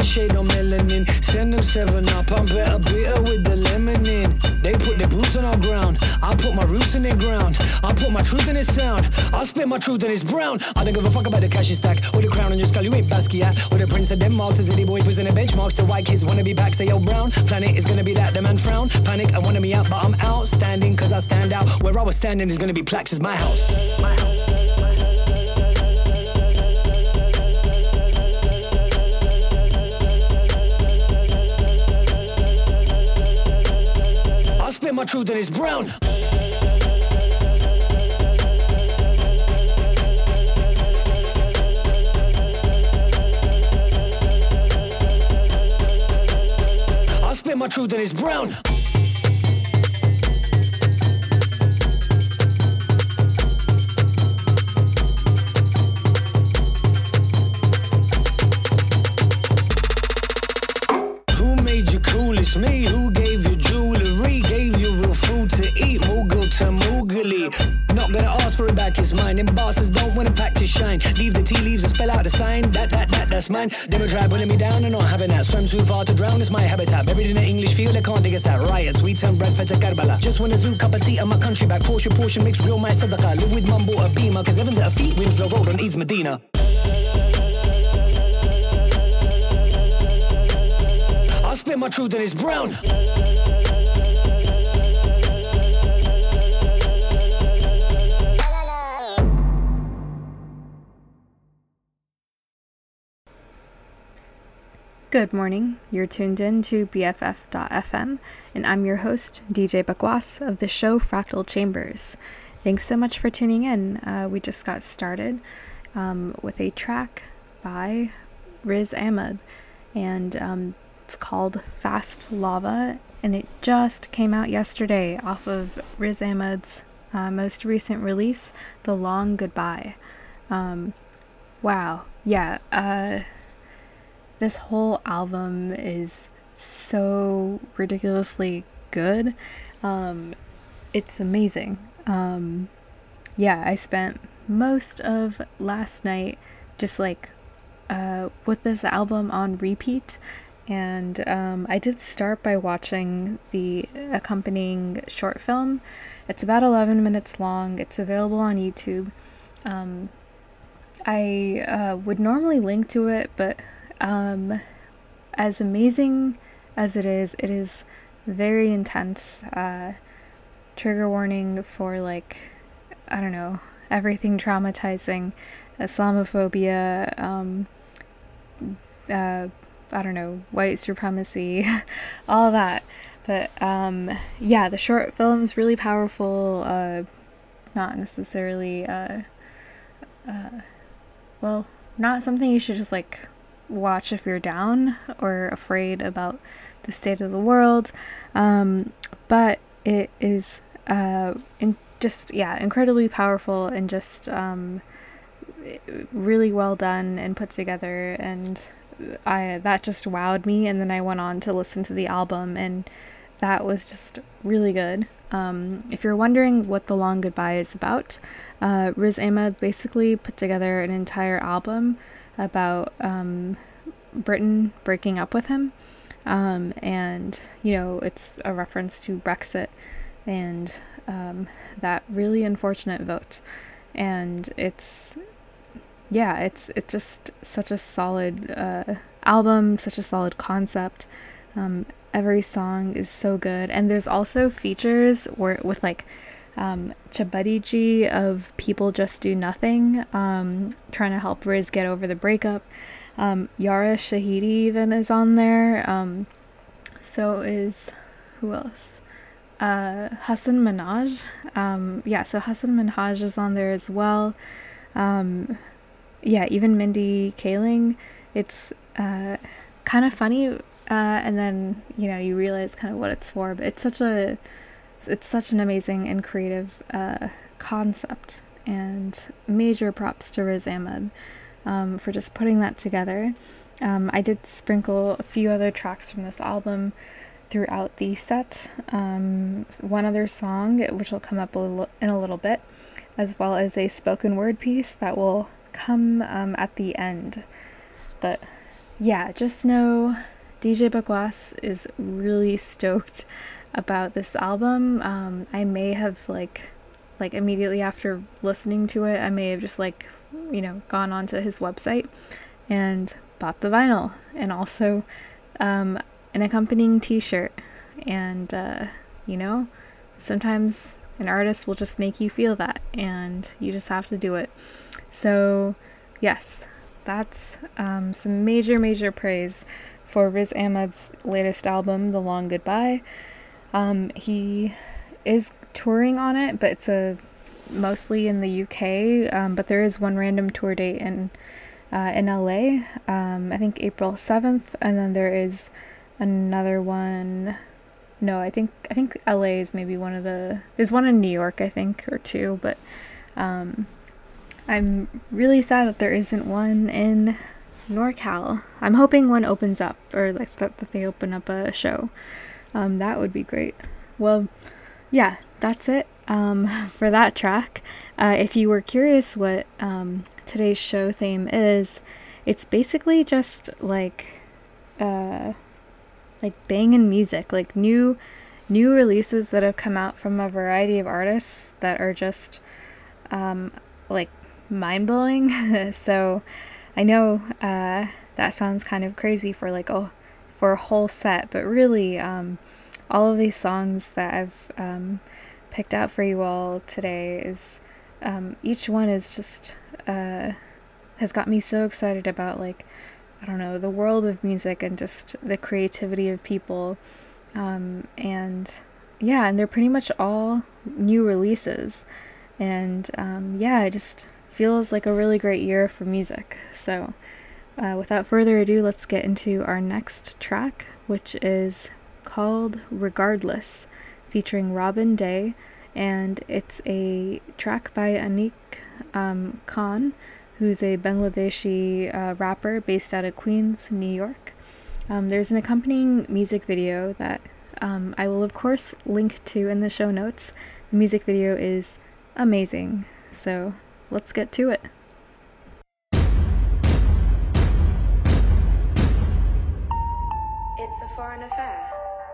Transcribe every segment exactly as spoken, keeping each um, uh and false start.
shade on melanin. Send them seven up, I'm better bitter with the lemon in. They put their boots on our ground, I put my roots in their ground. I put my truth in his sound, I spit my truth in his brown. I don't give a fuck about the cash you stack, or the crown on your skull you ain't Basquiat. Or the prince of Denmark, says any boy presenting benchmarks. The white kids wanna be back, say yo brown. Planet is gonna be that, the man frown. Panic, I wanna be out, but I'm outstanding, cause I stand out. Where I was standing is gonna be plaques as my house. My house. I spit my truth and it's brown. I spit my truth and it's brown. Who made you cool? It's me. Who gave you jewelry? Gave you real food to eat. Mughal to Mughali. Not gonna ask for it back, it's mine. Them bosses don't wanna pack to shine. Leave the tea leaves and spell out the sign. That, that, that, that's mine. Them a try pulling me down and not having that. Swim too far to drown, it's my habitat. Buried in the English field, they can't dig us out. Riots, we turn Bradford to Karbala. Just want a zoo, cup of tea and my country back. Portion, portion, mix real my sadaqah. Live with mum, bought a beamer. Cause Evans at her feet, Winslow Road on Eads Medina. I spit my truth and it's brown. Good morning, you're tuned in to B F F dot F M, and I'm your host, D J Bakwas, of the show Fractal Chambers. Thanks so much for tuning in. Uh, we just got started um, with a track by Riz Ahmed, and um, it's called Fast Lava, and it just came out yesterday off of Riz Ahmed's uh, most recent release, The Long Goodbye. Um, wow, yeah, uh... this whole album is so ridiculously good. Um, it's amazing. Um, yeah, I spent most of last night just like uh, with this album on repeat. And um, I did start by watching the accompanying short film. It's about eleven minutes long. It's available on YouTube. Um, I uh, would normally link to it, but Um, as amazing as it is, it is very intense. Uh, trigger warning for, like, I don't know, everything traumatizing, Islamophobia, um, uh, I don't know, white supremacy, all that. But, um, yeah, the short film is really powerful, uh, not necessarily, uh, uh, well, not something you should just, like, watch if you're down or afraid about the state of the world, um, but it is uh, in- just, yeah, incredibly powerful and just um, really well done and put together, and I that just wowed me, and then I went on to listen to the album, and that was just really good. Um, if you're wondering what The Long Goodbye is about, uh, Riz Ahmed basically put together an entire album about um, Britain breaking up with him, um, and you know, it's a reference to Brexit and um, that really unfortunate vote, and it's yeah it's it's just such a solid uh, album, such a solid concept. Um, every song is so good, and there's also features where with like Um, Chabadiji of People Just Do Nothing, um, trying to help Riz get over the breakup. Um, Yara Shahidi even is on there. Um, so is, who else? Uh, Hassan Minhaj. Um, yeah, so Hassan Minhaj is on there as well. Um, yeah, even Mindy Kaling. It's uh, kind of funny, uh, and then, you know, you realize kind of what it's for, but it's such a It's such an amazing and creative uh, concept, and major props to Riz Ahmed um, for just putting that together. Um, I did sprinkle a few other tracks from this album throughout the set. Um, one other song, which will come up a little, in a little bit, as well as a spoken word piece that will come um, at the end. But yeah, just know D J Bakwas is really stoked about this album. Um, I may have like, like immediately after listening to it, I may have just like, you know, gone onto his website and bought the vinyl, and also um, an accompanying t-shirt. And uh, you know, sometimes an artist will just make you feel that, and you just have to do it. So yes, that's um, some major major praise for Riz Ahmed's latest album, The Long Goodbye. Um, he is touring on it, but it's a mostly in the U K, um, but there is one random tour date in uh, in L A, um, I think April seventh, and then there is another one. No, I think I think L A is maybe one of the, there's one in New York, I think, or two, but um, I'm really sad that there isn't one in NorCal. I'm hoping one opens up, or like that, that they open up a show. Um, that would be great. Well, yeah, that's it um, for that track. Uh, if you were curious what um, today's show theme is, it's basically just like uh, like banging music, like new new releases that have come out from a variety of artists that are just um, like mind-blowing. So I know uh, that sounds kind of crazy for like oh for a whole set, but really um, all of these songs that I've um, picked out for you all today is um, each one is just uh, has got me so excited about, like, I don't know, the world of music and just the creativity of people, um, and yeah, and they're pretty much all new releases, and um, yeah, it just feels like a really great year for music. So uh, without further ado, let's get into our next track, which is called Regardless, featuring Robin Day, and it's a track by Anik um, Khan, who's a Bangladeshi uh, rapper based out of Queens, New York. Um, there's an accompanying music video that um, I will of course link to in the show notes. The music video is amazing, so let's get to it. It's a foreign affair.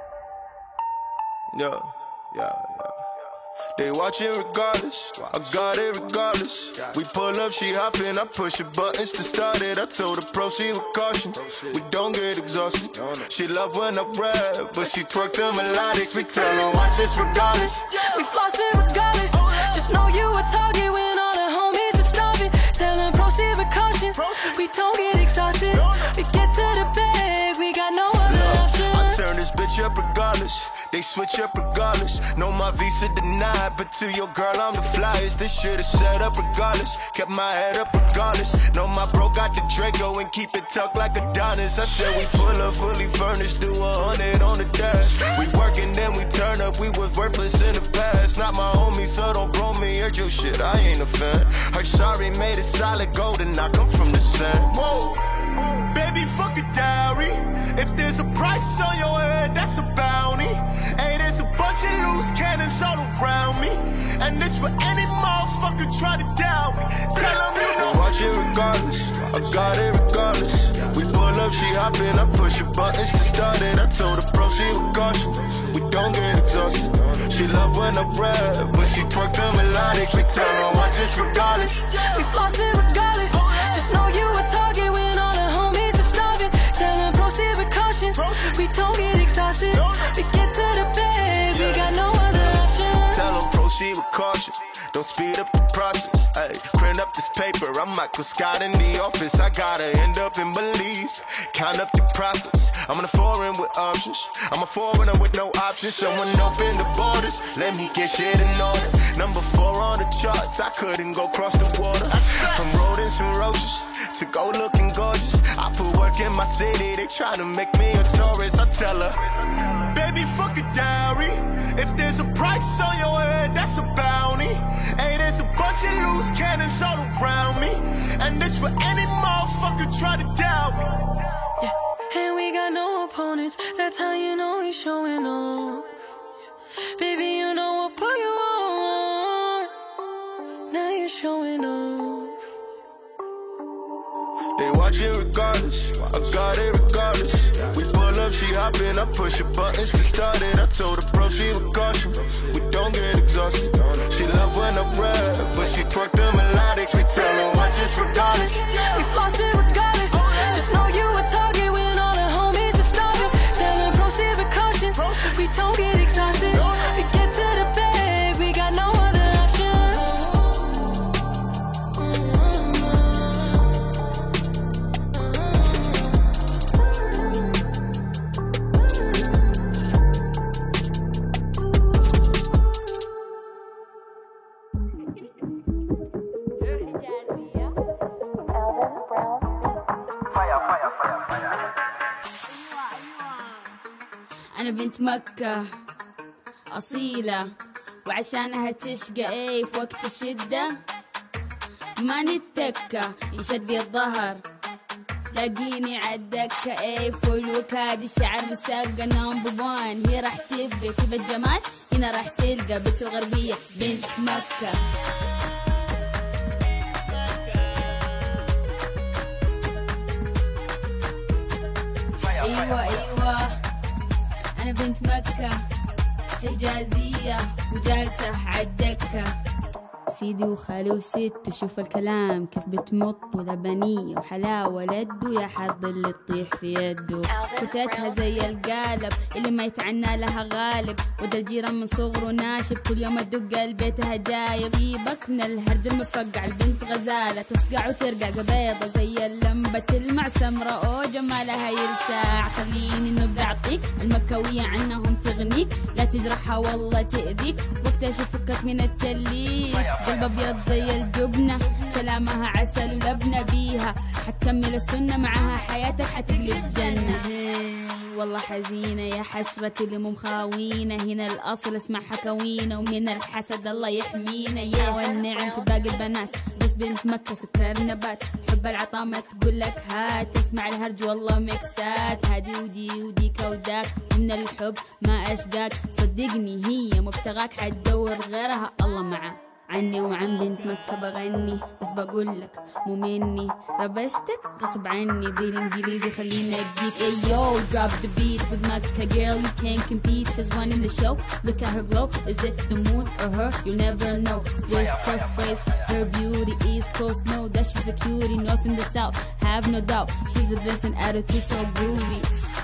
Yeah, yeah, yeah. They watching regardless, I got it regardless. We pull up, she hoppin', I push the buttons to start it. I told her proceed with caution, we don't get exhausted. She love when I rap, but she twerk the melodics. We tell her watch us regardless. We floss it regardless. Just know you a target when all the homies are starving. Tell them proceed with caution, we don't get exhausted. We get to the bag, we got no other option. I turn this bitch up regardless. They switch up regardless. Know my visa denied, but to your girl I'm the flyest. This shit is set up regardless. Kept my head up regardless. Know my bro got the Draco and keep it tucked like Adonis. I said we pull up fully furnished, do a hundred on the dash. We working then we turn up, we was worthless in the past. Not my homie, so don't blow me, heard your shit, I ain't a fan. Her sorry made it solid gold and I come from the sand. Whoa, baby fuck a dowry. If there's a price on your head, that's a bounty. Hey, there's a bunch of loose cannons all around me, and this for any motherfucker try to doubt me. Tell them you know. Watch it regardless, I got it regardless. We pull up, she hoppin', I push the buttons to start it. I told her proceed with caution, we don't get exhausted. She love when I rap, but she twerk the melodics. We tell her watch us regardless. We floss it regardless. Just know you a target when all the homies are starving. Tell them proceed with caution, we don't get exhausted. We get to the bag, we got no other option. Tell them proceed with caution, don't speed up the process. Ay, print up this paper, I'm Michael Scott in the office. I gotta end up in Belize, count up the profits. I'm on a foreign with options, I'm a foreigner with no options. Someone open the borders, let me get shit in order. Number four on the charts, I couldn't go cross the water. From rodents and roaches to go looking gorgeous. I put work in my city, they try to make me a tourist. I tell her, baby fuck a dowry. If there's a price on your head, that's a bounty. Hey, there's a bunch of loose cannons all around me, and this for any motherfucker try to doubt me. Yeah, and we got no opponents, that's how you know we showing off. Baby, you know we'll put you on. Now you're showing off. They watch it regardless, I got it happen, I push your buttons to start it. I told her, bro, she was caution. We don't get exhausted. She love when I rap, but she twerk the melodics. We tell her, watch us regardless. We floss it regardless. Just know you a target when all the homies are starving. Tell them proceed with caution. We don't get exhausted. We get to the bag, we got no other option. أنا بنت مكة أصيلة وعشانها تشقى ايه في وقت الشدة ما نتكة يشد بي الظهر لاقيني عالدكة ايه فول وكاد الشعر مساقة نمبر وان هي راح تبقى تبى الجمال هنا راح تلقى بنت الغربية بنت مكة ايوه ايوه أنا بنت مكة حجازية وجالسة عالدكة سيدي وخالي وست وشوف الكلام كيف بتمط ولبنية وحلاوة لدو يا حظ اللي تطيح في يده كتتها زي القالب اللي ما يتعنى لها غالب وده الجيران من صغره ناشب كل يوم تدق البيتها جايب سيبك من الهرج المفقع البنت غزالة تصقع وترقع زبيضة زي اللمبة تلمع سمرة أو جمالها يلسع خليني نبدأ أعطيك المكوية عنهم تغنيك لا تجرحها والله تأذيك واكتشف فكك من التليك قلب ابيض زي الجبنة كلامها عسل ولبنة بيها حتكمل السنة معها حياتك حتقلب جنة والله حزينة يا حسرة اللي مو مخاوينة هنا الأصل اسمع حكاوينة ومن الحسد الله يحمينا يا والنعم في باقي البنات بس بنت مكة سكر نبات تحب العطامة تقول لك هات تسمع الهرج والله مكسات هادي ودي وديك وداك ومن الحب ما أشقاك صدقني هي مبتغاك حتدور غيرها الله معاك عني وعن بنت مكة بغني بس بقولك مو مني ربشتك غصب عني بالانجليزي خليني اديك hey yo drop the beat with Mecca girl you can't compete she's running the show look at her glow is it the moon or her you'll never know West Coast praise her beauty East Coast know that she's a cutie north and the south have no doubt she's a blessing attitude so groovy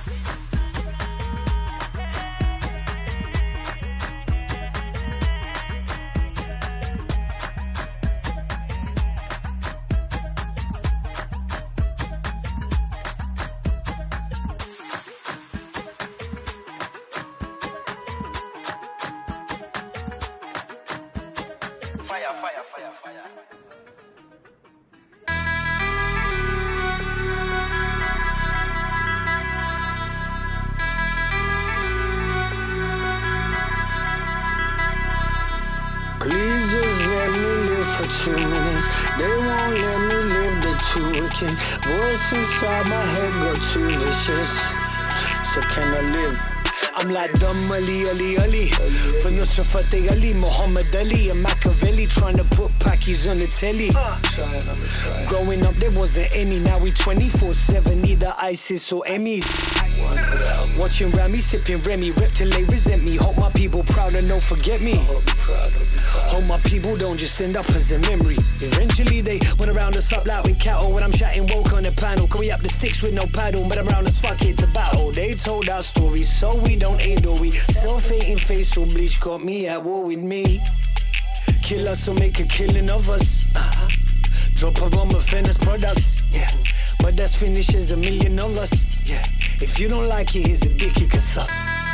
Please just let me live for two minutes. They won't let me live, they're too wicked. Voice inside my head got too vicious. So can I live? I'm like Dum Ali, Ali, Ali from Nusra Fateh Ali, Muhammad Ali and Machiavelli trying to put Pakis on the telly. Growing up there wasn't any, now we twenty-four seven, either ISIS or Emmys. Watching Rami, sipping Remy, rep till they resent me. Hope my people proud and don't forget me. Hope my people don't just end up as a memory. Eventually they went around us up like we cattle. When I'm chatting woke on the panel, can we up the sticks with no paddle? But around us fuck it to battle. They told our stories so we don't aid or we self-hating facial bleach got me at war with me. Kill us or make a killing of us. uh-huh. Drop a bomb of Fennis products, yeah. But that's finished as a million of us, yeah. If you don't like it, here's a dick you can suck.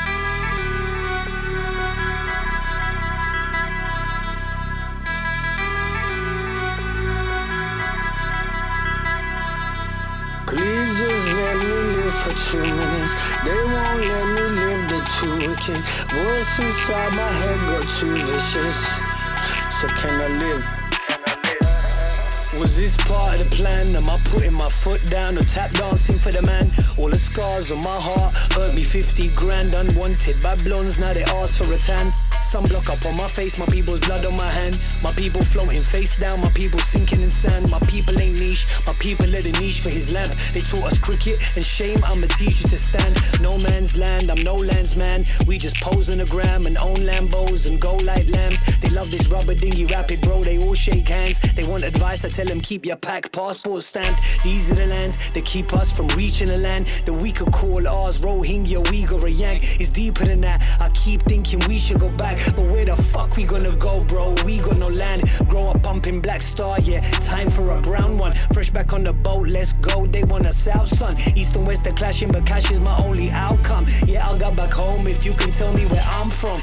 Please just let me live for two minutes. They won't let me live, they're too wicked. Voice inside my head got too vicious. So can I live? Was this part of the plan? Am I putting my foot down or tap dancing for the man? All the scars on my heart hurt me fifty grand. Unwanted by blondes, now they ask for a tan. Sunblock up on my face, my people's blood on my hand. My people floating face down, my people sinking in sand. My people ain't niche, my people are the niche for his lamp. They taught us cricket and shame, I'ma teach you to stand. No man's land, I'm no land's man. We just pose on the gram and own Lambos and go like lambs. They love this rubber dinghy rapid, bro, they all shake hands. They want advice, I tell them keep your pack, passport stamped. These are the lands that keep us from reaching the land that we could call ours. Rohingya, Uyghur or Yank, it's deeper than that. I keep thinking we should go back, but where the fuck we gonna go, bro? We got no land. Grow up pumping Black Star, yeah, time for a brown one. Fresh back on the boat, let's go. They want a south, son. East and west are clashing, but cash is my only outcome. Yeah, I'll go back home if you can tell me where I'm from.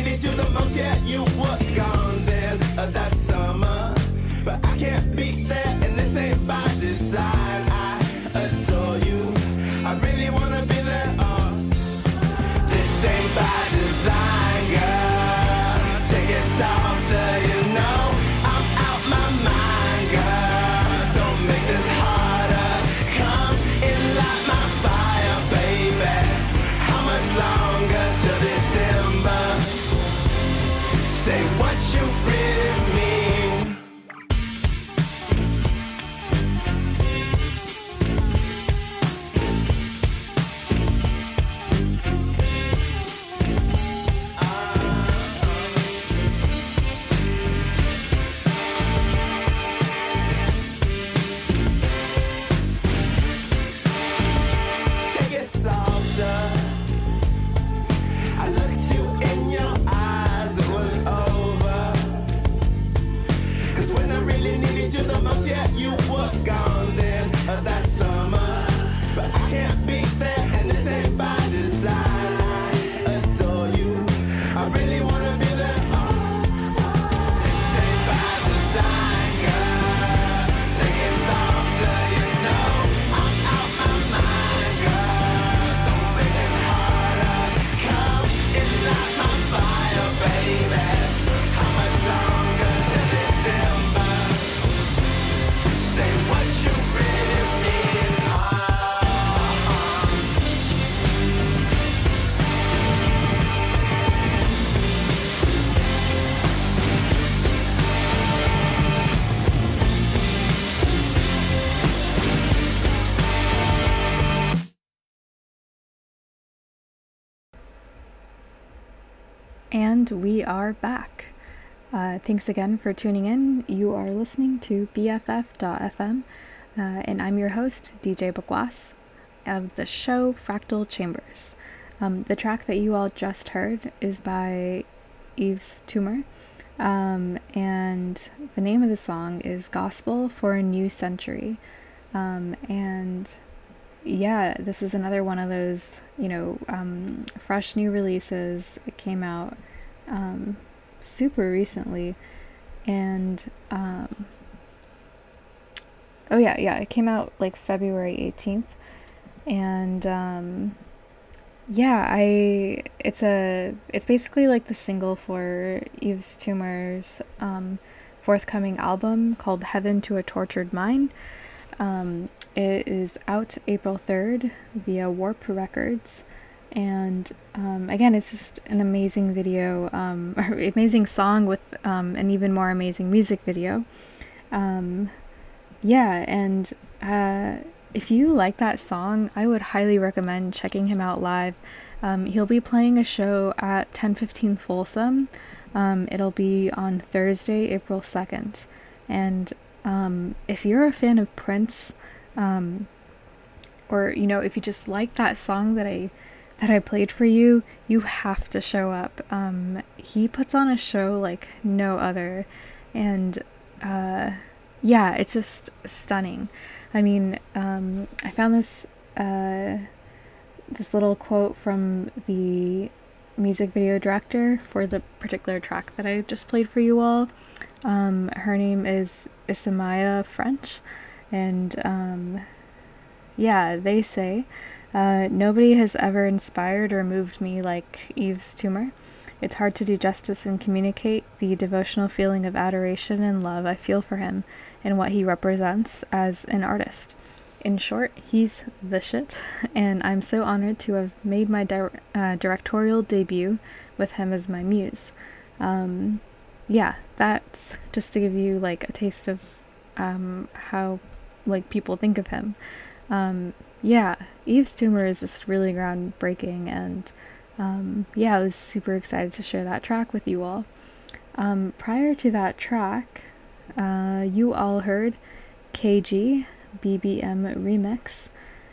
needed you the most, yeah, you were gone then uh, that summer. But I can't beat that, and this ain't by design. I adore you, I really wanna be there. Uh, this ain't by design, girl. Take it softer, you know I'm out my mind, girl. Don't make this harder. Come and light my fire, baby. How much longer till December? Say what you really mean. Take it softer. I looked you in your eyes, it was over. Cause when I really needed you the most, yeah, you were gone then uh, that summer. But I can't beat that, and this ain't by design. I adore you, I really wanna be there. Oh, this ain't by design, girl. Take it softer, you know I'm out my mind, girl. Don't make it harder. Come and light my fire, baby. How much longer till December? Say what you really mean. Ah. And we are back. Uh, thanks again for tuning in. You are listening to B F F dot F M, uh, and I'm your host, D J Bagwas, of the show Fractal Chambers. Um, the track that you all just heard is by Yves Tumor, um, and the name of the song is Gospel for a New Century. Um, and yeah, this is another one of those, you know, um, fresh new releases. It came out um, super recently, and um, oh yeah, yeah, it came out like February eighteenth, and um, yeah, I it's a it's basically like the single for Yves Tumor's um, forthcoming album called Heaven to a Tortured Mind. Um, it is out April third via Warp Records, and um, again, it's just an amazing video, um, or amazing song with um, an even more amazing music video. Um, yeah, and uh, if you like that song, I would highly recommend checking him out live. Um, he'll be playing a show at ten fifteen Folsom. Um, it'll be on Thursday, April second, and Um, if you're a fan of Prince, um, or, you know, if you just like that song that I, that I played for you, you have to show up. Um, he puts on a show like no other, and, uh, yeah, it's just stunning. I mean, um, I found this, uh, this little quote from the music video director for the particular track that I just played for you all. Um, her name is Isamaya French, and um, yeah, they say, uh, nobody has ever inspired or moved me like Yves Tumor. It's hard to do justice and communicate the devotional feeling of adoration and love I feel for him and what he represents as an artist. In short, he's the shit, and I'm so honored to have made my di- uh, directorial debut with him as my muse. Um, yeah, that's just to give you like a taste of um, how like people think of him. Um, yeah, Yves Tumor is just really groundbreaking, and um, yeah, I was super excited to share that track with you all. Um, prior to that track, uh, you all heard K G B B M Remix,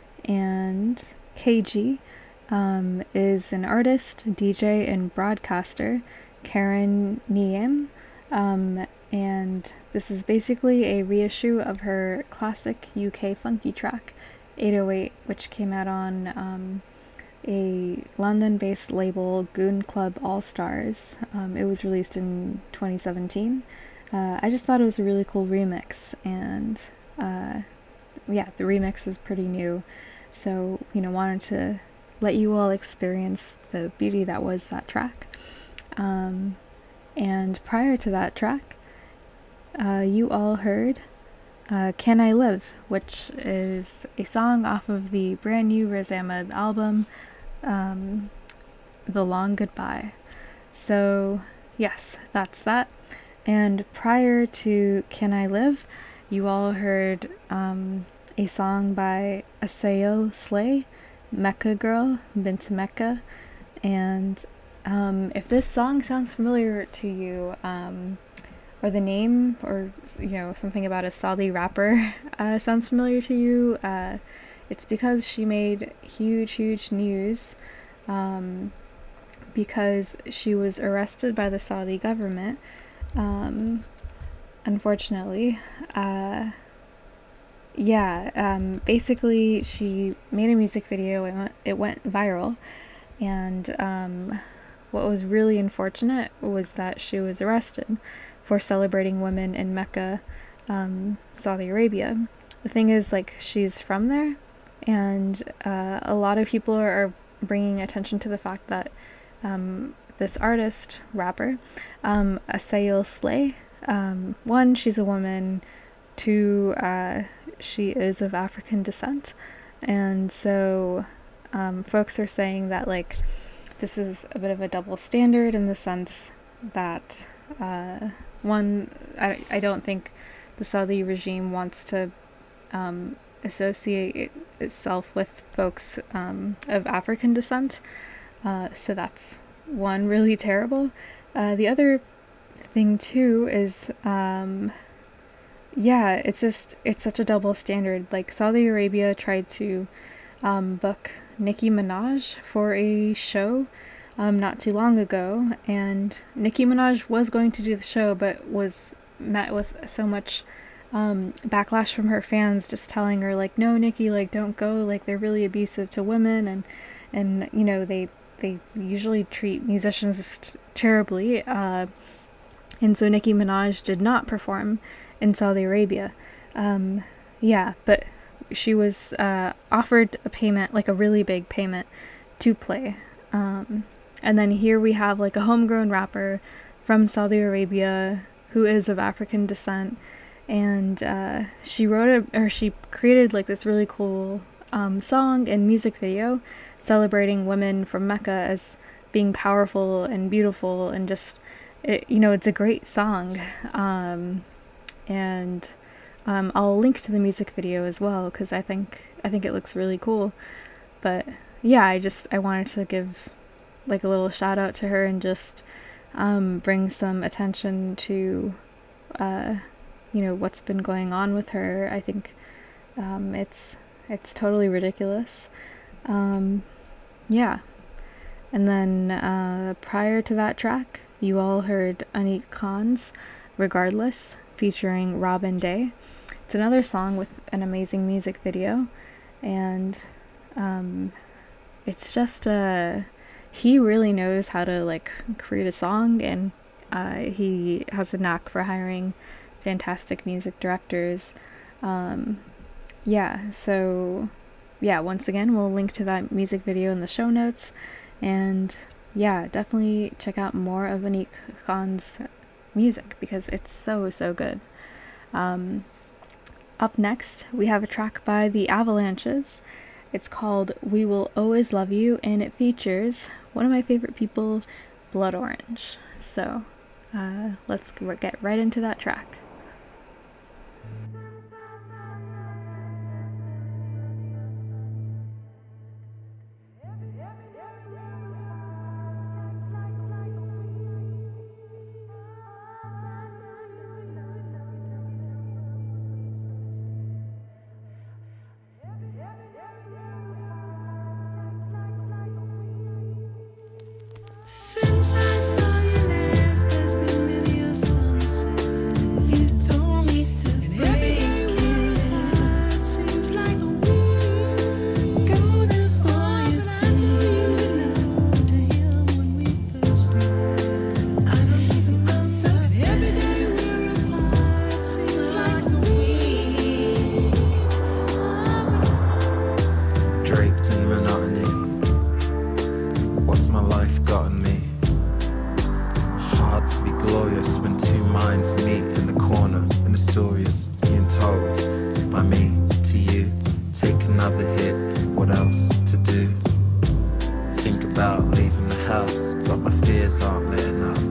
and K G um, is an artist, D J, and broadcaster, Karen Niem, um, and this is basically a reissue of her classic U K funky track, eight oh eight, which came out on um, a London-based label, Goon Club All Stars. Um, it was released in twenty seventeen. Uh, I just thought it was a really cool remix, and uh, yeah, the remix is pretty new, so, you know, wanted to let you all experience the beauty that was that track. Um, and prior to that track, uh, you all heard uh, Can I Live, which is a song off of the brand new Riz Ahmed album, um, The Long Goodbye. So yes, that's that. And prior to Can I Live, you all heard um, a song by Asael Slay, Mecca Girl, Been to Mecca. And um, if this song sounds familiar to you, um, or the name, or, you know, something about a Saudi rapper uh, sounds familiar to you, uh, it's because she made huge, huge news um, because she was arrested by the Saudi government. Um, unfortunately, uh, yeah, um, basically she made a music video, it went, it went viral, and, um, what was really unfortunate was that she was arrested for celebrating women in Mecca, um, Saudi Arabia. The thing is, like, she's from there, and, uh, a lot of people are bringing attention to the fact that, um, this artist, rapper, um, Asael Slay, um, one, she's a woman, two, uh, she is of African descent, and so, um, folks are saying that, like, this is a bit of a double standard in the sense that, uh, one, I, I don't think the Saudi regime wants to, um, associate it, itself with folks, um, of African descent, uh, so that's one, really terrible. Uh, the other thing too is, um, yeah, it's just, it's such a double standard. Like, Saudi Arabia tried to um, book Nicki Minaj for a show um, not too long ago, and Nicki Minaj was going to do the show, but was met with so much um, backlash from her fans, just telling her, like, no, Nicki, like, don't go, like, they're really abusive to women, and, and you know, they they usually treat musicians terribly, uh, and so Nicki Minaj did not perform in Saudi Arabia. Um, yeah, but she was uh, offered a payment, like a really big payment, to play. Um, and then here we have, like, a homegrown rapper from Saudi Arabia who is of African descent, and uh, she wrote a, or she created, like, this really cool um, song and music video celebrating women from Mecca as being powerful and beautiful, and just, it, you know, it's a great song. Um, and um, I'll link to the music video as well, because I think I think it looks really cool. But yeah, I just I wanted to give, like, a little shout out to her, and just um, bring some attention to uh, you know, what's been going on with her. I think um, it's it's totally ridiculous. Um, yeah. And then uh, prior to that track, you all heard Anik Khan's Regardless, featuring Robin Day. It's another song with an amazing music video, and um, it's just, uh, he really knows how to, like, create a song, and uh, he has a knack for hiring fantastic music directors. Um, yeah, so yeah, once again, we'll link to that music video in the show notes, and yeah, definitely check out more of Anik Khan's music, because it's so, so good. Um, up next, we have a track by The Avalanches. It's called We Will Always Love You, and it features one of my favorite people, Blood Orange. So, uh, let's get right into that track. Since I saw you last, there's been many a sunset. You told me to break. glorious when two minds meet in the corner and the story is being told by me to you. Take another hit, what else to do? Think about leaving the house, but my fears aren't letting up.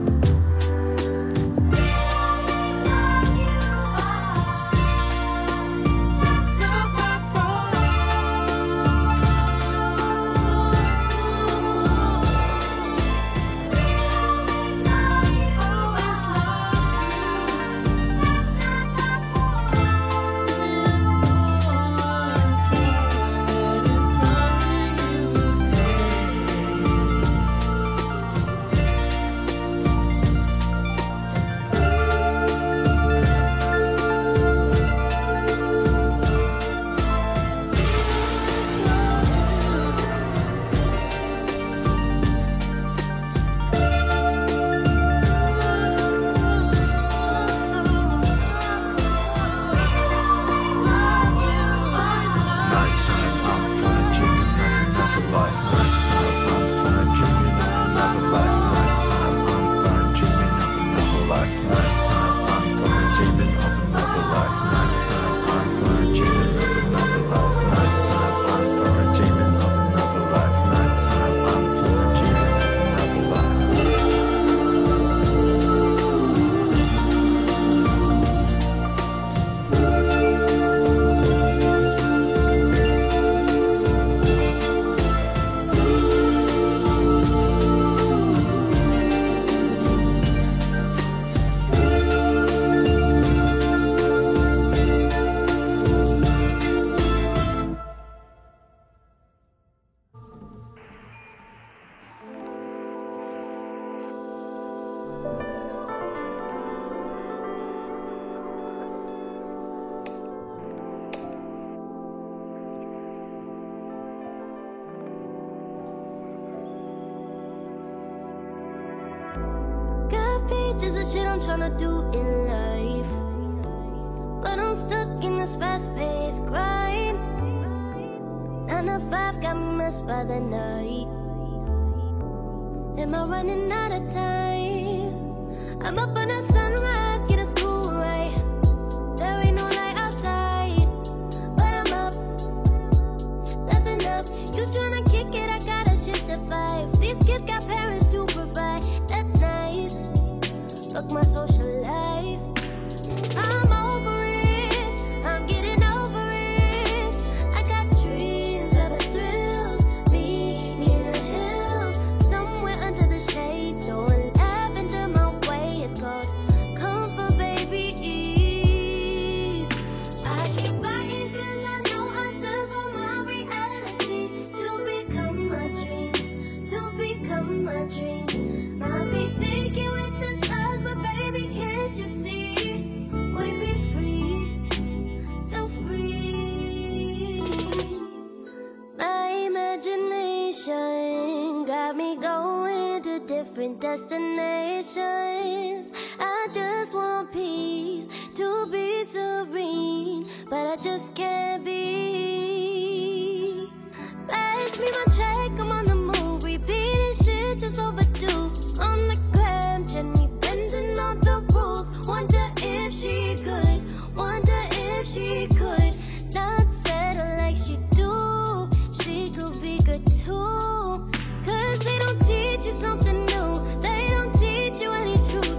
Pages of shit I'm tryna do in life, but I'm stuck in this fast-paced grind. Nine to five got me messed by the night. Am I running out of time? I'm up on the sunrise, get a school right. There ain't no light outside, but I'm up. That's enough. You tryna kick it, I gotta shift the vibe. These kids got parents to provide. That's nice. Fuck my social life. I'm over it. I'm getting over it. I got trees where the thrills meet me in the hills. Somewhere under the shade, throwing lavender my way. It's called comfort, baby, ease. I keep fighting 'cause I know I just want my reality to become my dreams, to become my dreams. I'll be thinking with the stars, but baby, can't you see? We'd be free, so free. My imagination got me going to different destinations. I just want peace, to be serene, but I just can't be. Pass me my check, I'm on the move, repeating shit just overdue. On the gram, Jenny bending all the rules. Wonder if she could, wonder if she could not settle like she do. She could be good too. 'Cause they don't teach you something new, they don't teach you any truth.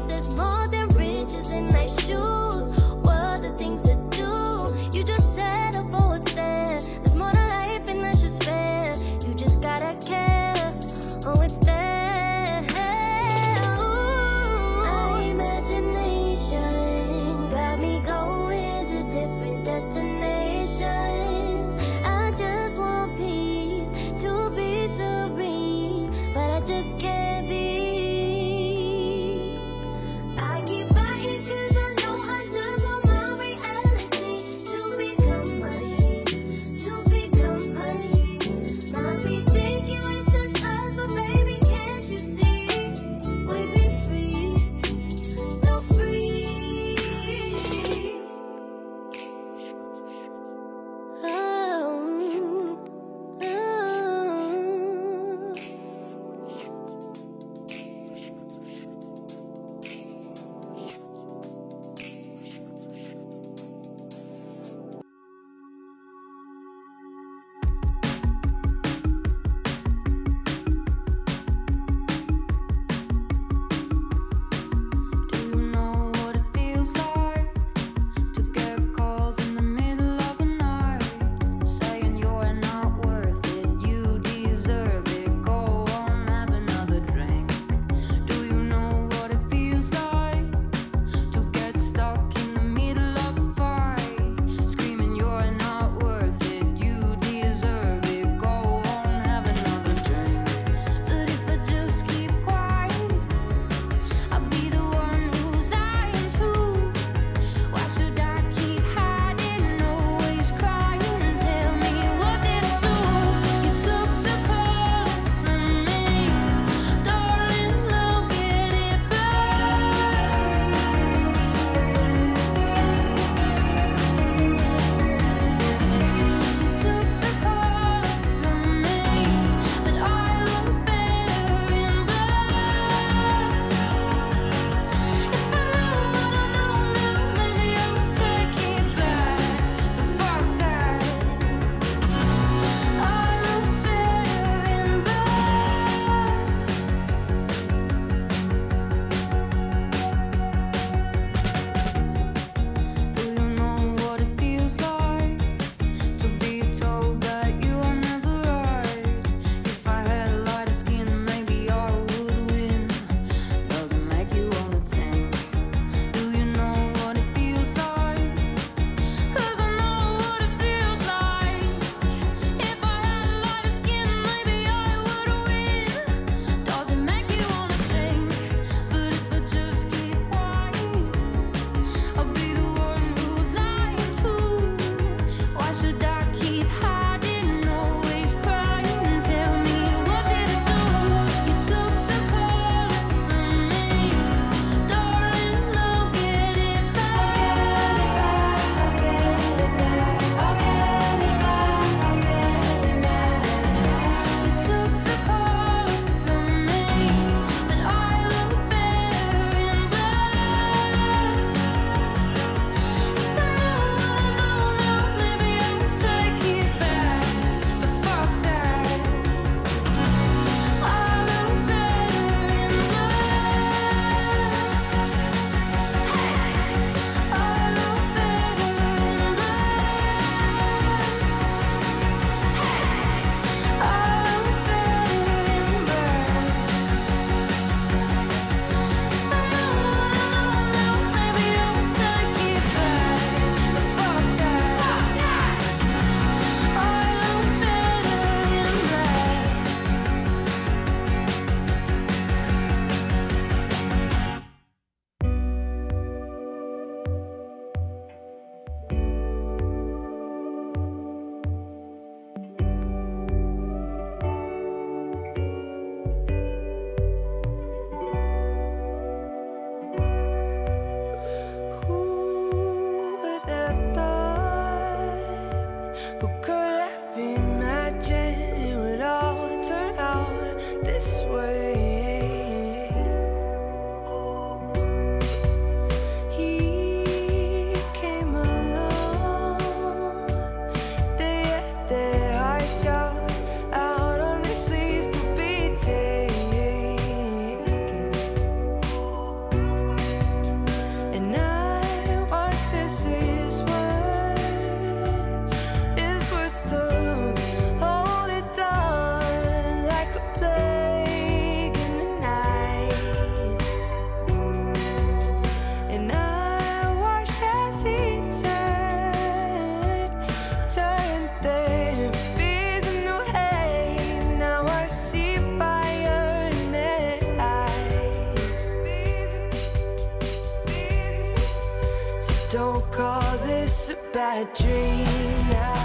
don't call this a bad dream now.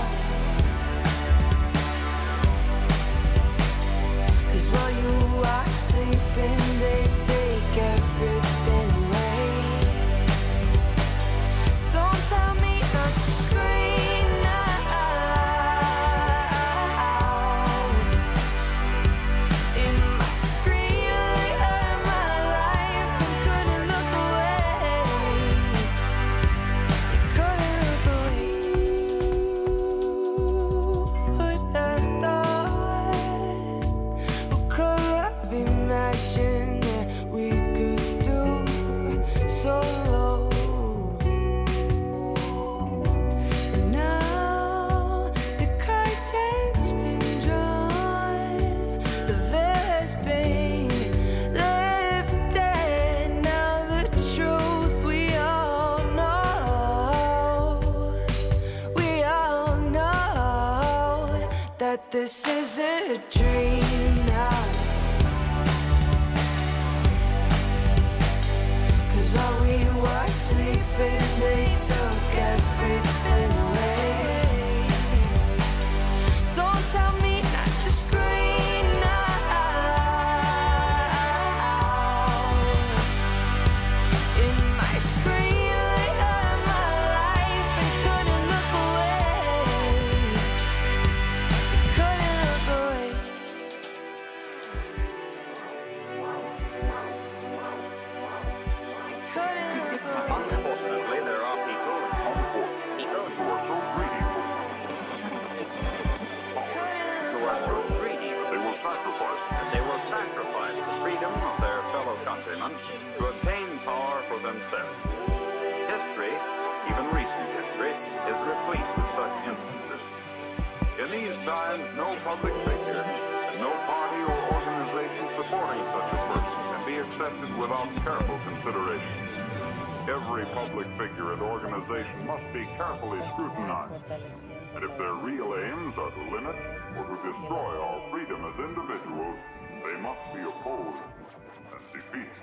Cause while you are sleeping, they take everything away. Don't tell me not to scream now. In my scream, they hurt my life and couldn't look away. You couldn't look away. Would have thought, or could have imagined that we could stoop so low. And now the curtain's been drawn, the veil has been lifted. Now the truth we all know, we all know that this isn't a dream now. Cause while we were sleeping, they took everything away. Don't tell me not to scream now. In my scream, they hurt my life and couldn't look away. Couldn't look away. Couldn't look away. Unfortunately, there are people, people who are so greedy, who are so greedy that they will sacrifice, that they will sacrifice the freedom of their fellow countrymen to obtain power for themselves. History, even recent history, is replete with such instances. In these times, no public figure and no party or organization supporting such a person can be accepted without careful consideration. Every public figure and organization must be carefully scrutinized. And if their real aims are to limit or to destroy our freedom as individuals, they must be opposed and defeated.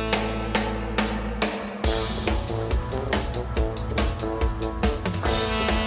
Couldn't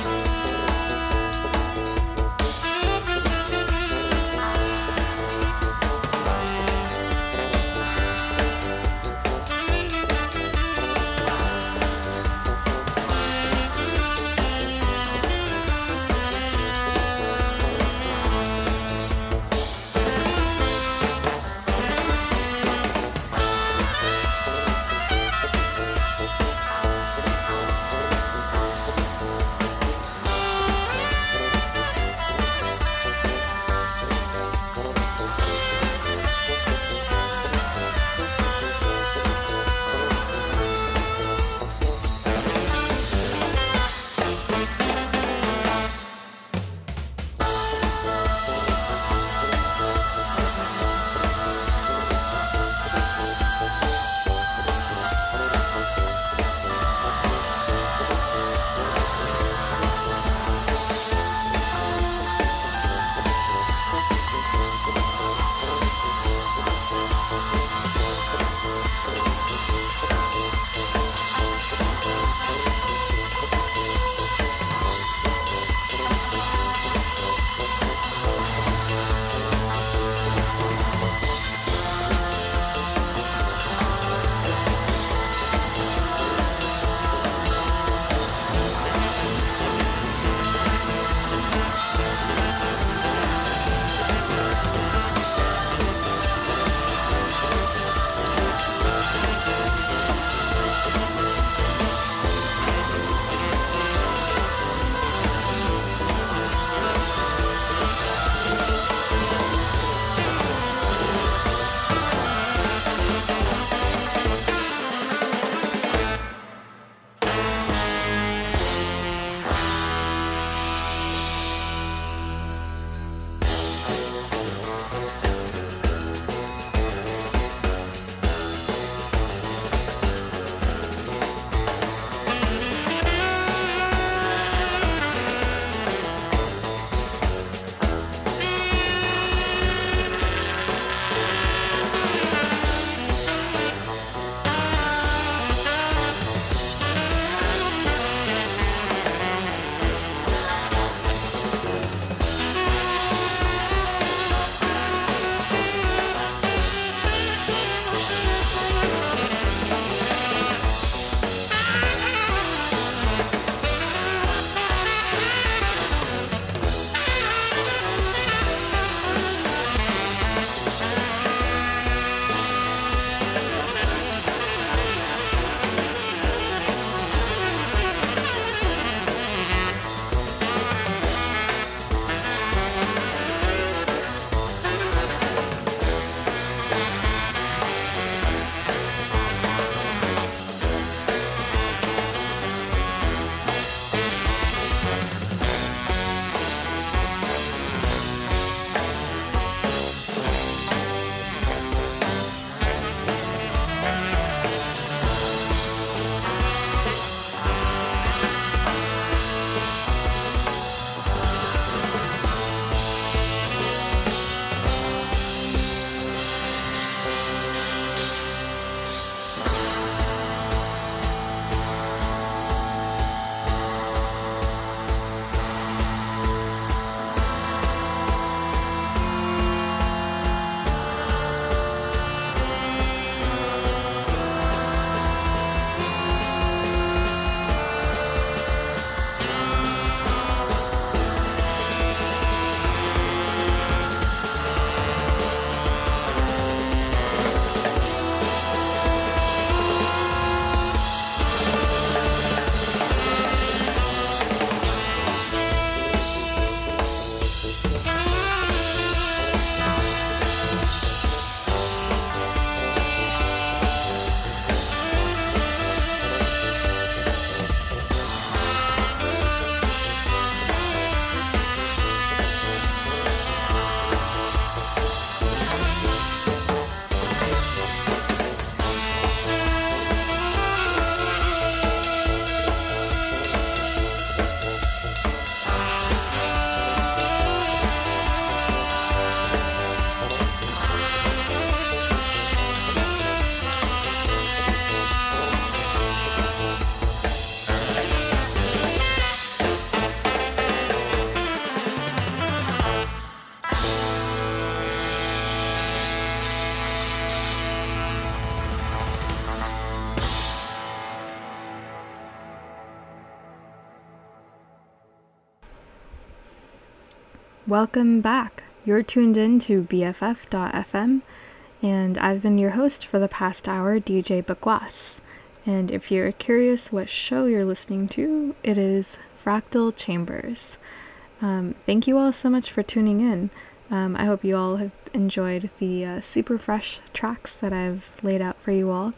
Welcome back. You're tuned in to B F F dot F M, and I've been your host for the past hour, D J Bakwas. And if you're curious what show you're listening to, it is Fractal Chambers. Um, thank you all so much for tuning in. Um, I hope you all have enjoyed the uh, super fresh tracks that I've laid out for you all.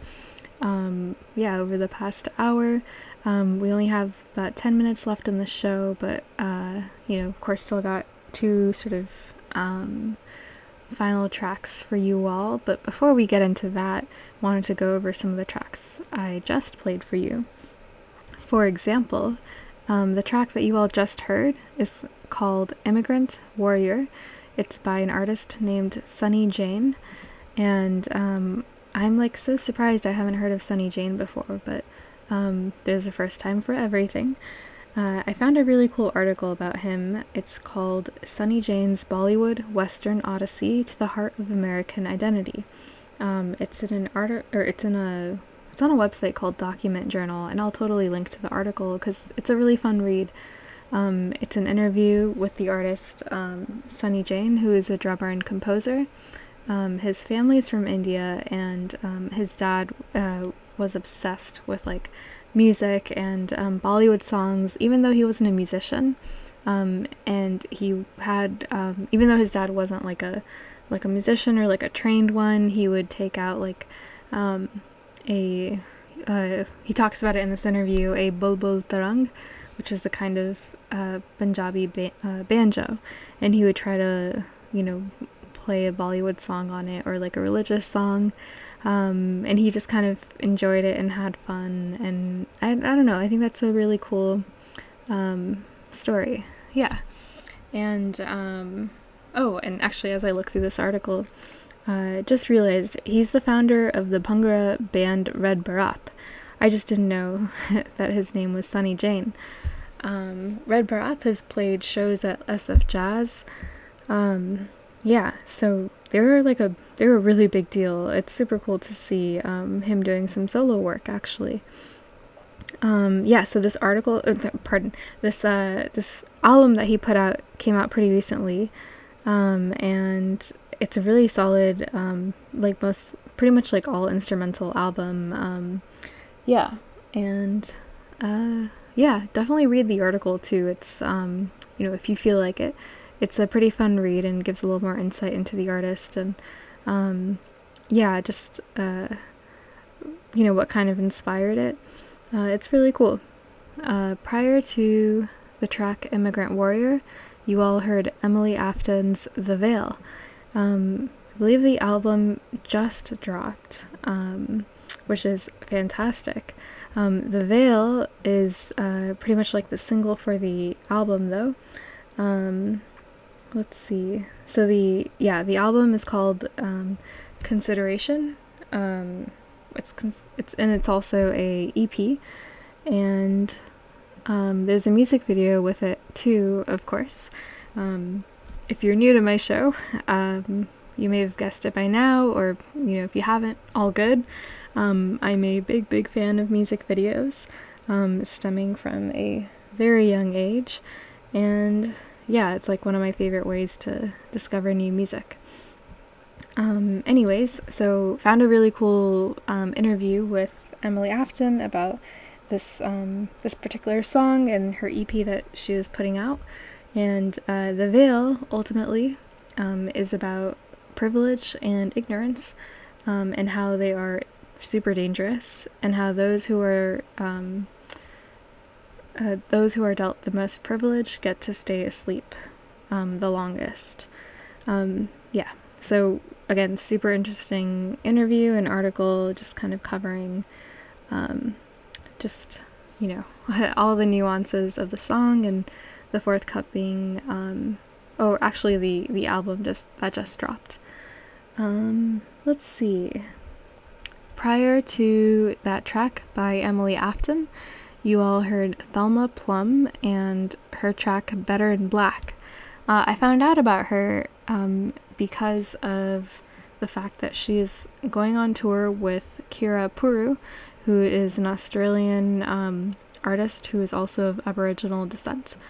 Um, yeah, over the past hour, um, we only have about ten minutes left in the show, but, uh, you know, of course, still got two sort of um, final tracks for you all. But before we get into that, wanted to go over some of the tracks I just played for you. For example, um, the track that you all just heard is called Immigrant Warrior. It's by an artist named Sunny Jane, and um, I'm like so surprised I haven't heard of Sunny Jane before, but um, there's a first time for everything. Uh, I found a really cool article about him. It's called Sunny Jane's Bollywood Western Odyssey to the Heart of American Identity. Um, it's in an art, or it's in a, it's on a website called Document Journal, and I'll totally link to the article because it's a really fun read. Um, it's an interview with the artist um, Sunny Jane, who is a drummer and composer. Um, his family is from India, and um, his dad uh, was obsessed with like music and um, Bollywood songs, even though he wasn't a musician. Um, and he had, um, even though his dad wasn't like a like a musician or like a trained one, he would take out like um, a. Uh, he talks about it in this interview, a bulbul tarang, which is a kind of uh, Punjabi ba- uh, banjo, and he would try to, you know, play a Bollywood song on it or like a religious song, um, and he just kind of enjoyed it and had fun, and I, I don't know, I think that's a really cool um, story, yeah. And um, oh, and actually as I look through this article, I uh, just realized he's the founder of the Bhangra band Red Barath. I just didn't know that his name was Sunny Jane. Um, Red Barath has played shows at S F Jazz. Um, yeah, so they're like a they're a really big deal. It's super cool to see um, him doing some solo work, actually. Um, yeah, so this article, uh, pardon, this uh, this album that he put out came out pretty recently, um, and it's a really solid, um, like most, pretty much like all instrumental album. Um, yeah, and uh, yeah, definitely read the article too. It's um, you know, if you feel like it. It's a pretty fun read and gives a little more insight into the artist, and um, yeah, just uh, you know, what kind of inspired it. Uh, it's really cool. Uh, prior to the track Immigrant Warrior, you all heard Emily Afton's The Veil. Um, I believe the album just dropped, um, which is fantastic. Um, The Veil is uh, pretty much like the single for the album, though. Um, let's see. So the yeah, the album is called um, Consideration. Um, it's cons- it's and it's also a E P, and um, there's a music video with it too, of course. Um, if you're new to my show, um, you may have guessed it by now, or you know, if you haven't, all good. Um, I'm a big, big fan of music videos, um, stemming from a very young age, and yeah, it's like one of my favorite ways to discover new music. Um, anyways, so found a really cool um, interview with Emily Afton about this um, this particular song and her E P that she was putting out. And uh, The Veil, ultimately, um, is about privilege and ignorance, um, and how they are super dangerous, and how those who are um, uh, those who are dealt the most privilege get to stay asleep um, the longest. Um, yeah, so again, super interesting interview and article, just kind of covering um, just, you know, all the nuances of the song, and the fourth cup being, um, oh, actually the, the album just that just dropped. Um, let's see. Prior to that track by Emily Afton, you all heard Thelma Plum and her track Better in Black. Uh, I found out about her um, because of the fact that she's going on tour with Kira Puru, who is an Australian um, artist who is also of Aboriginal descent.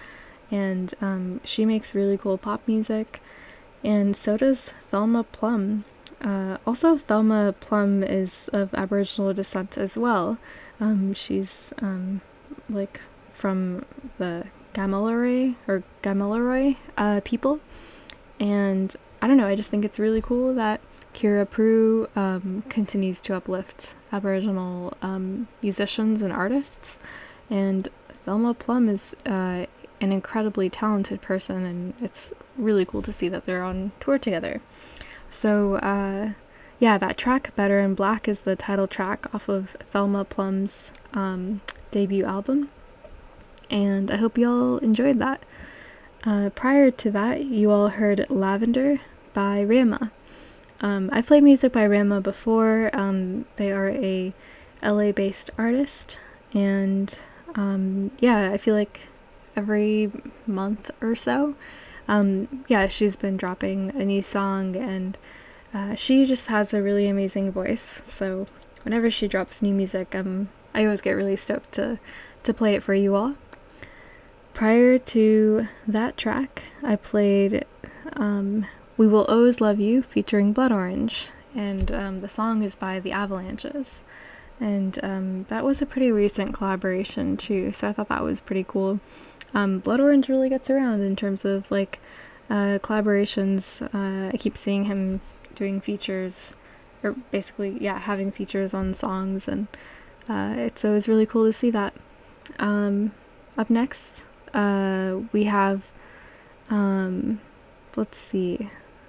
and um, she makes really cool pop music, and so does Thelma Plum. Uh, also, Thelma Plum is of Aboriginal descent as well. Um, she's um, like from the Gamilaroi or Gamilaroi uh, people, and I don't know, I just think it's really cool that Kira Prue um, continues to uplift Aboriginal um, musicians and artists, and Thelma Plum is uh, an incredibly talented person, and it's really cool to see that they're on tour together. So, uh, yeah, that track, Better in Black, is the title track off of Thelma Plum's um, debut album, and I hope you all enjoyed that. Uh, prior to that, you all heard Lavender by Rema. Um, I've played music by Rema before. Um, they are a L A-based artist, and um, yeah, I feel like every month or so, um, yeah, she's been dropping a new song, and uh, she just has a really amazing voice, so whenever she drops new music, um, I always get really stoked to, to play it for you all. Prior to that track, I played um, We Will Always Love You featuring Blood Orange, and um, the song is by The Avalanches, and um, that was a pretty recent collaboration too, so I thought that was pretty cool. Um, Blood Orange really gets around in terms of like uh, collaborations. Uh, I keep seeing him doing features, or basically, yeah, having features on songs, and uh, it's always really cool to see that. Um, up next, uh, we have, um, let's see,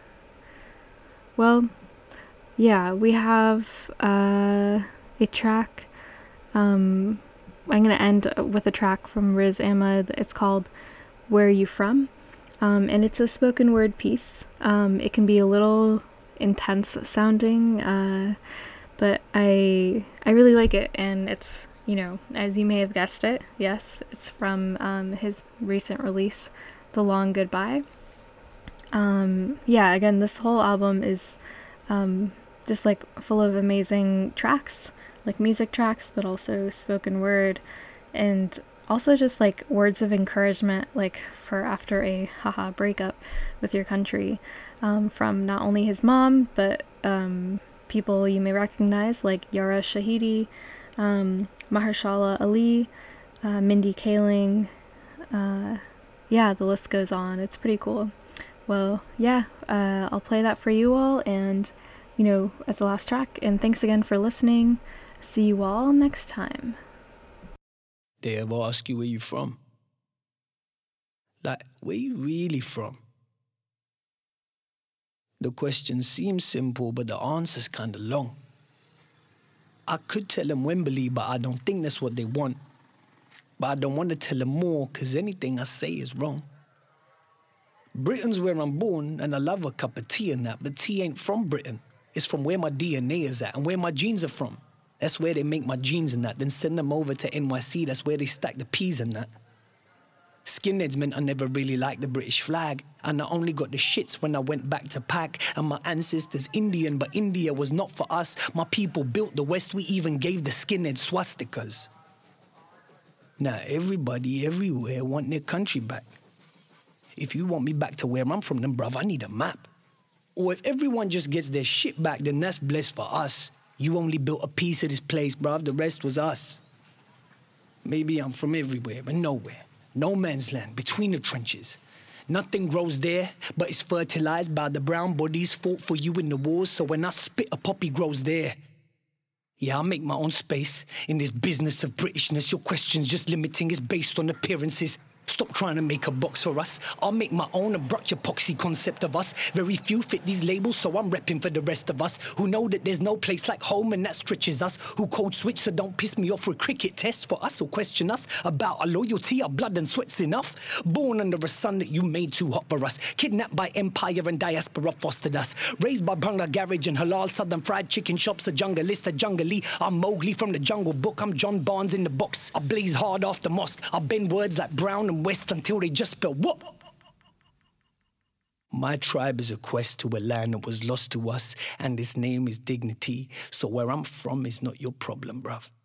well, yeah, we have uh, a track, um, I'm going to end with a track from Riz Ahmed. It's called Where You From? Um, and it's a spoken word piece. Um, it can be a little intense sounding, uh, but I I really like it. And it's, you know, as you may have guessed it, yes, it's from um, his recent release, The Long Goodbye. Um, yeah, again, this whole album is um, just like full of amazing tracks, like music tracks, but also spoken word, and also just like words of encouragement, like for after a haha breakup with your country, um, from not only his mom, but um, people you may recognize like Yara Shahidi, um, Mahershala Ali, uh, Mindy Kaling, uh, yeah, the list goes on. It's pretty cool. Well, yeah, uh, I'll play that for you all, and, you know, as the last track, and thanks again for listening. See you all next time. They ever ask you where you from? Like, where you really from? The question seems simple, but the answer's kinda long. I could tell them Wembley, but I don't think that's what they want. But I don't want to tell them more, cause anything I say is wrong. Britain's where I'm born, and I love a cup of tea and that, but tea ain't from Britain. It's from where my D N A is at, and where my genes are from. That's where they make my jeans and that, then send them over to N Y C, that's where they stack the peas and that. Skinheads meant I never really liked the British flag, and I only got the shits when I went back to pack, and my ancestors Indian, but India was not for us. My people built the West, we even gave the skinheads swastikas. Now everybody everywhere want their country back. If you want me back to where I'm from, then bruv, I need a map. Or if everyone just gets their shit back, then that's blessed for us. You only built a piece of this place, bruv, the rest was us. Maybe I'm from everywhere, but nowhere. No man's land, between the trenches. Nothing grows there, but it's fertilized by the brown bodies fought for you in the wars, so when I spit, a poppy grows there. Yeah, I make my own space in this business of Britishness. Your question's just limiting, is based on appearances. Stop trying to make a box for us. I'll make my own and bruck your poxy concept of us. Very few fit these labels, so I'm repping for the rest of us who know that there's no place like home and that stretches us. Who code switch, so don't piss me off with cricket tests for us or question us about our loyalty, our blood and sweat's enough. Born under a sun that you made too hot for us. Kidnapped by empire and diaspora fostered us. Raised by Bhangra Garage and halal southern fried chicken shops. A junglist, a jungly. I'm Mowgli from the Jungle Book. I'm John Barnes in the box. I blaze hard off the mosque. I bend words like brown and west until they just spell whoop. My tribe is a quest to a land that was lost to us, and its name is dignity. So where I'm from is not your problem, bruv.